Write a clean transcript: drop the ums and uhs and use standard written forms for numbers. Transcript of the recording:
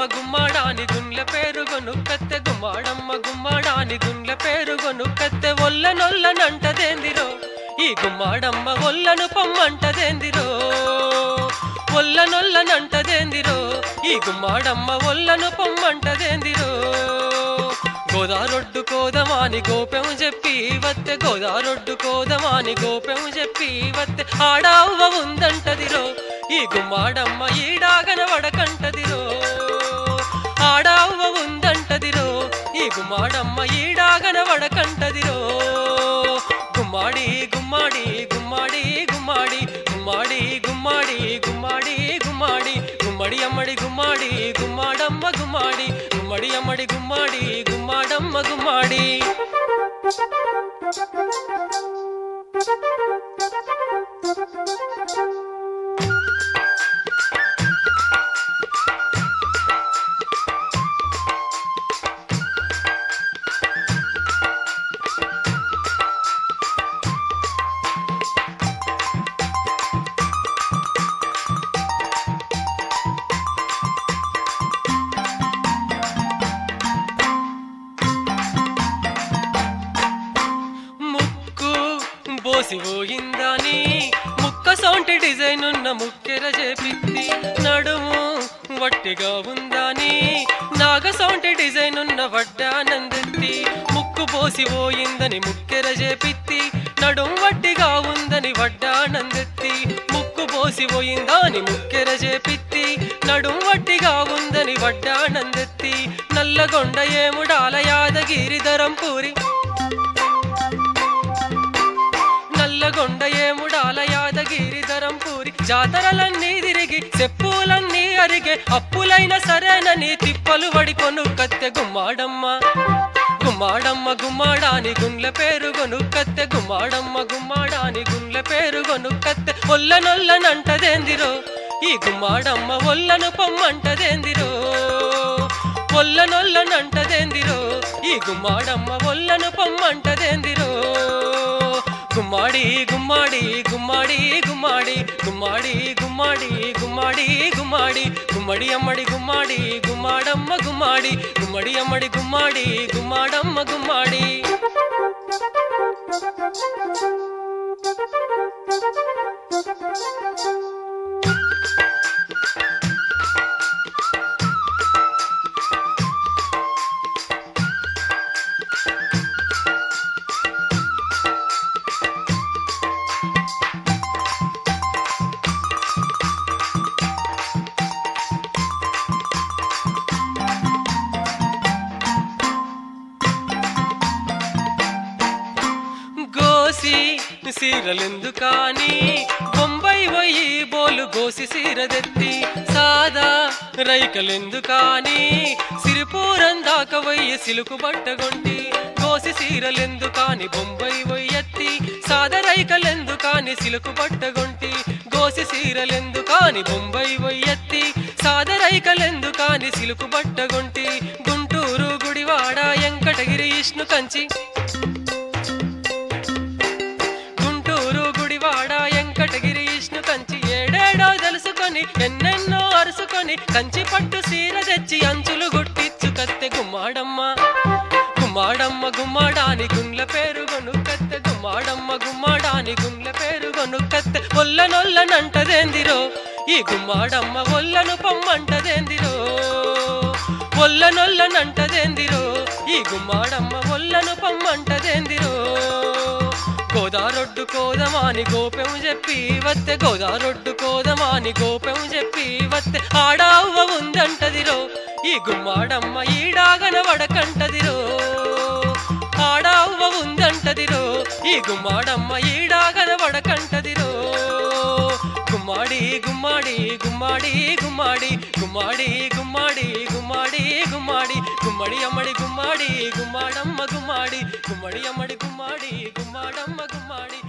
గుమ్మాడాని గుండ్ల పేరుగొనుక్కత్తె గుమ్మాడమ్మ గుమ్మాడాని గుండ్ల పేరుగొనుక్కత్తె ఒల్లనొల్లనంటదేందిరో ఈ గుమ్మాడమ్మ ఒల్లను పొమ్మంటదేందిరో ఒల్లనొల్లనంటదేందిరో ఈ గుమ్మాడమ్మ ఒల్లను పొమ్మంటదేందిరో గోదారొడ్డు కోదమాని గోపెం చెప్పి వత్తె గోదారొడ్డు కోదమాని గోపెం చెప్పి వత్తె ఆడావ్వ ఉందంటదిరో ఈ గుమ్మాడమ్మ ఈడాగన వడకంటదిరో ఆడావ్వ ఉందంటదిరో ఈ గుమ్మాడమ్మ ఈడాగన వడకంటదిరో గుమ్మాడి గుమ్మాడి గుమ్మాడి గుమ్మాడి గుమ్మాడి గుమ్మాడి గుమ్మాడి గుమ్మాడి గుమ్మడి అమ్మడి గుమ్మాడి గుమ్మాడమ్మ గుమ్మాడి గుమ్మడి అమ్మడి గుమ్మాడి గుమ్మాడమ్మ గుమ్మాడి బోసిపోయిందని ముక్క సౌంటి డిజైన్ ఉన్న ముక్కెర చేపిత్తి నడుము వట్టిగా ఉందని నాగ సౌంటి డిజైన్ ఉన్న వడ్డానందెత్తి ముక్కు బోసిపోయిందని ముక్కెర చేపిత్తి నడుము వట్టిగా ఉందని వడ్డానందెత్తి ముక్కు బోసిపోయిందని ముక్కెర చేపిత్తి నడుము వట్టిగా ఉందని వడ్డానందెత్తి నల్లగొండ ఏముడాల యాదగిరి ధరంపూరి నల్లగొండ ఏముడాల యాదగిరి ధరంపూరి జాతరలన్నీ తిరిగి చెప్పులన్నీ అరిగే అప్పులైన సరేనని తిప్పలు వడికొను కత్తె గుమ్మాడమ్మ గుమ్మాడమ్మ గుమ్మాడాని గుండ్ల పేరుగొనుక్కత్తె గుమ్మాడమ్మ గుమ్మాడాని గుండ్ల పేరుగొనుక్కత్తె ఒల్లనొల్లనంటదేందిరో ఈ గుమ్మాడమ్మ ఒల్లను పొమ్మంటదేందిరో ఒల్లనొల్లనంటదేందిరో ఈ గుమ్మాడమ్మ ఒల్లను పొమ్మంటదేందిరో గుమ్మాడి గుమ్మాడి గుమ్మాడి గుమ్మాడి గుమ్మాడి గుమ్మాడి గుమ్మాడి గుమ్మాడి గుమ్మడి అమ్మడి గుమ్మాడి గుమ్మాడమ్మ గుమ్మాడి గుమ్మడి అమ్మడి గుమ్మాడి గుమ్మాడమ్మ గుమ్మాడి సీరలెందుకాని బొంబాయి పోయి బోలు గోసి సీరదెత్తి సాదా రైకలెందుకాని సిరిపూరం దాకా పోయి సిలుకు బట్టగొంటి గోసి సీరలెందుకాని బొంబాయి పోయి ఎత్తి సాదా రైకలెందుకాని సిలుకు బట్టగొంటి గోసి సీరలెందుకాని బొంబాయి పోయి ఎత్తి సాదా రైకలెందుకాని సిలుకు బట్టగొంటి గుంటూరు గుడివాడ వెంకటగిరి ఇష్ణు కంచి ఎన్నెన్నో అరుసుకొని కంచి పట్టు సీర తెచ్చి అంచులు గుట్టిచ్చు కత్తె గుమ్మాడమ్మ గుమ్మాడమ్మ గుమ్మాడాని గుండ్ల పేరుగొనుక్కత్తె గుమ్మాడమ్మ గుమ్మాడాని గుండ్ల పేరుగొనుక్కత్తె ఒల్లనొల్లనంటదేందిరో ఈ గుమ్మాడమ్మ ఒల్లను పొమ్మంటదేందిరో ఒల్లనొల్లనంటదేందిరో ఈ గుమ్మాడమ్మ ఒల్లను పొమ్మంటదేందిరో గోదారొడ్డు కోదమాని గోపెం చెప్పి వత్తె గోదారొడ్డు కోదమాని గోపెం చెప్పి వత్తె ఆడావ్వ ఉందంటదిరో ఈ గుమ్మాడమ్మ ఈడాగన వడకంటదిరో ఆడావ్వ ఉందంటదిరో ఈ గుమ్మాడమ్మ ఈడాగన వడకంటదిరో గుమ్మాడి గుమ్మాడి గుమ్మాడి గుమ్మాడి గుమ్మాడి గుమ్మాడి గుమ్మాడి గుమ్మాడి గుమ్మడి అమ్మడి గుమ్మాడి గుమ్మాడమ్మ గుమ్మాడి గుమ్మడి అమ్మడి గుమ్మాడి గుమ్మాడమ్మ గుమ్మాడి